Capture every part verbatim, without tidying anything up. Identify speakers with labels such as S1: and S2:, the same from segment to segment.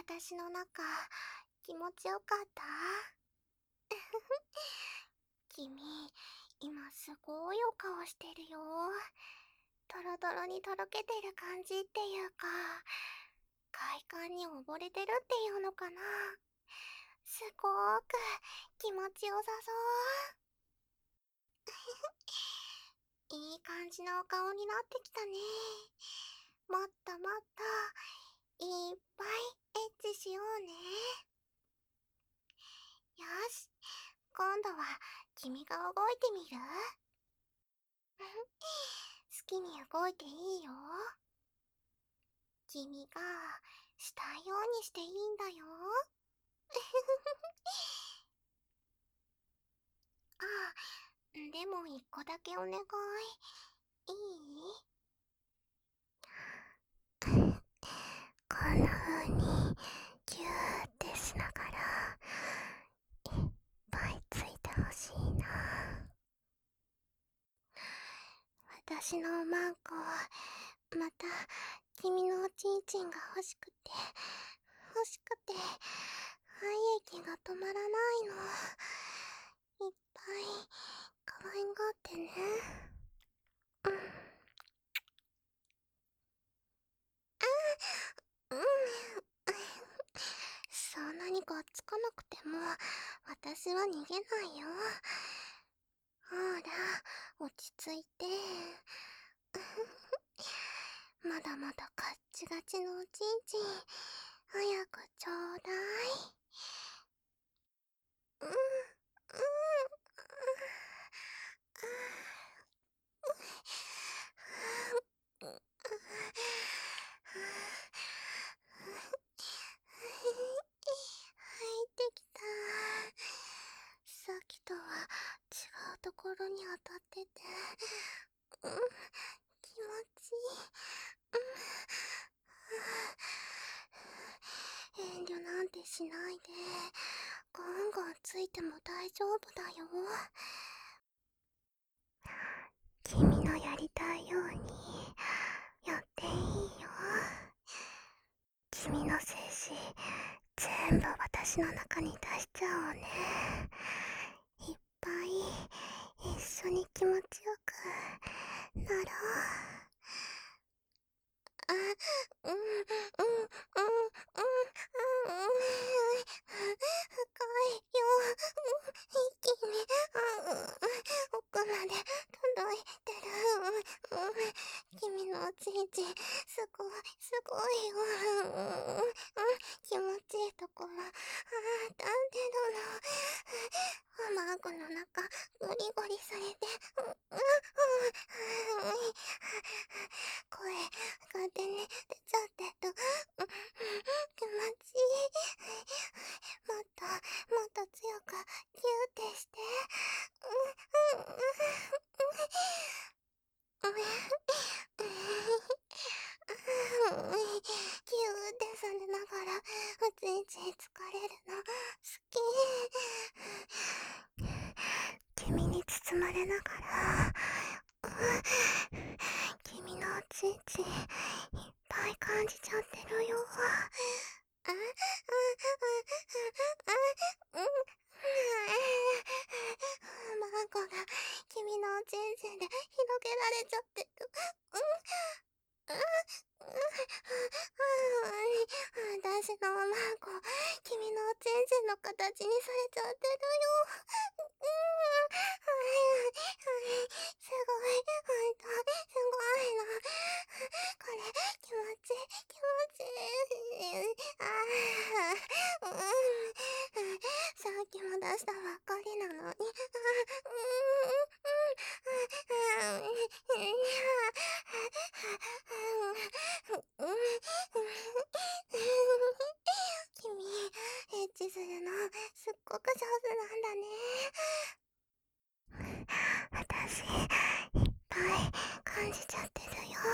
S1: 私の中、気持ちよかった？君、今すごいお顔してるよ。トロトロにとろけてる感じっていうか、快感に溺れてるっていうのかな。すごーく気持ちよさそう。いい感じのお顔になってきたね。もっともっと、いっぱいエッチしようね。よし、今度は君が動いてみる？好きに動いていいよ。君がしたいようにしていいんだよ。ああ、でも一個だけお願い。いい？こんな風にギューってしながらいっぱいついてほしいな。私のマンコはまた君のおちんちんが欲しくて欲しくて愛液が止まらないの。いっぱい可愛がってね。うん。あ、うん。そんなにがっつかなくても私は逃げないよ。ほら、落ち着いて。まだまだガッチガチのおちんちん早くちょうだい。うん、うん、うん、うん、入ってきた。さっきとは違うところに当たってて、うん、気持ちいい。うん、遠慮なんてしないで、ガンガンついても大丈夫だよ。君のやりたいようにやっていいよ。君の精子全部私の中に出しちゃおうね。いっぱい一緒に気持ちよくなろう。あ、うん、うん、うん、うん、うん、深いよ。一気に、うん、奥まで届いてる。君のおちんちん、すごい、すごいよ。気持ちいいところ、あー、立ってるの。マークの中、ゴリゴリされて、声、勝手に出ちゃってる。気持ちいい。もっと、もっと強く、ギューってして。ギューってされながら、おちんちん疲れるの、好き。君に包まれながら、君のおちんちん、いっぱい感じちゃってるよ。あ、あ、あ、あ、あ、うん。マンコが君のおちんちんで広げられちゃってる。うん。あ、私のマンコ、君のおちんちんの形にされちゃってるよ。うん、すごい、ほんと、すごいの。これ、気持ちいい、気持ちいい。ああ、うん、さっきも出したばっかりなのに。あ、うん、うん、うん、うん、うん、君、エッチするのすっごく上手なんだね。私、いっぱい感じちゃってるよ。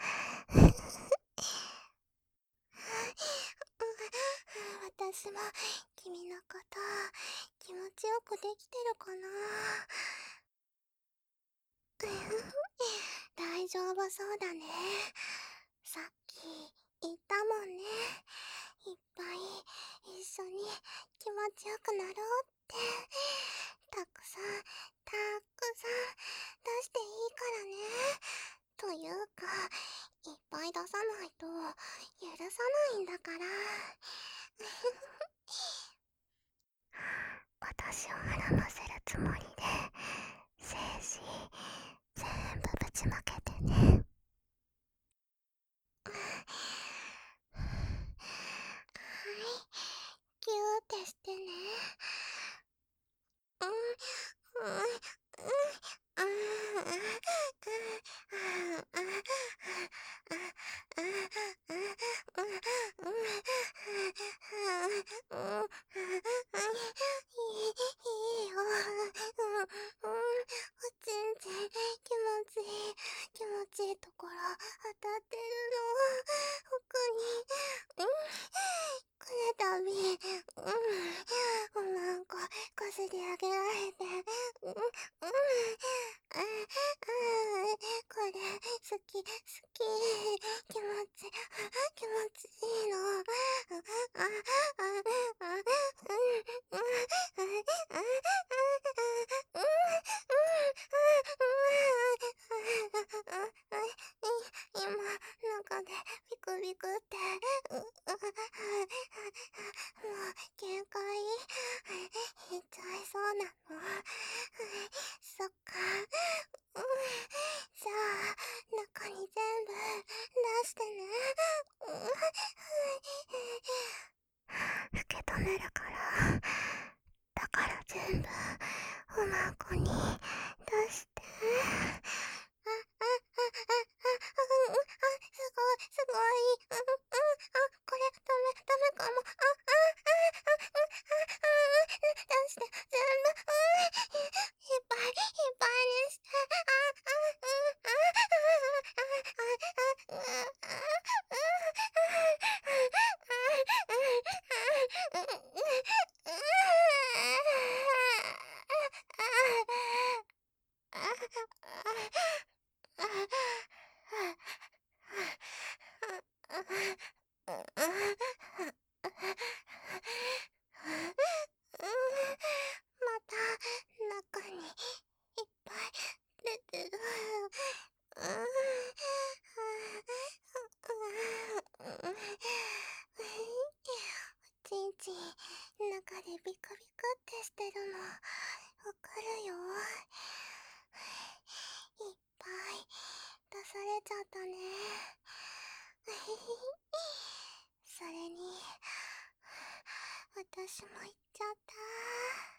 S1: 私も君のこと気持ちよくできてるかな。大丈夫そうだね。さっき言ったもんね。 いっぱい一緒に気持ちよくなろうって、たくさんたくさん出していいからね。というか、いっぱい出さないと許さないんだから。私を腹ませるつもりで精子全部ぶちまけてね。はい、ギューってしてね。うん、うん、うん、うん、うん、うん、いいよ。全然気持ちいい、気持ちいいところ当たってるの。奥に、うん、この度、うん、おまんここすり上げられて、うん、うん、あ、あ、これ好き、好き、気持ち、気持ちいいの。あ、あ、あ、あ、うん、うん、うん、うん、今、中でビクビクって、う、う、もう限界いっちゃいそうなの。そっか。うん、じゃあ、中に全部出してね。受け止めるから。だから全部、おまんこに出して。あ、あ、あ、あ、あ、うん、あ、すごい、すごい。うん、うん、あ、これ、ダメ、ダメかも。あ、あ、あ、あ、あ、あ、あ、出して、全部、うん、いっぱい、いっぱいにして。あ、あ、うん、あ、あ、あ、あ、あ、あ、あ、また中にいっぱい出てる。ちんちん中でビクビクってしてるのわかるよ。いっぱい出されちゃったね。それに私も言っちゃった。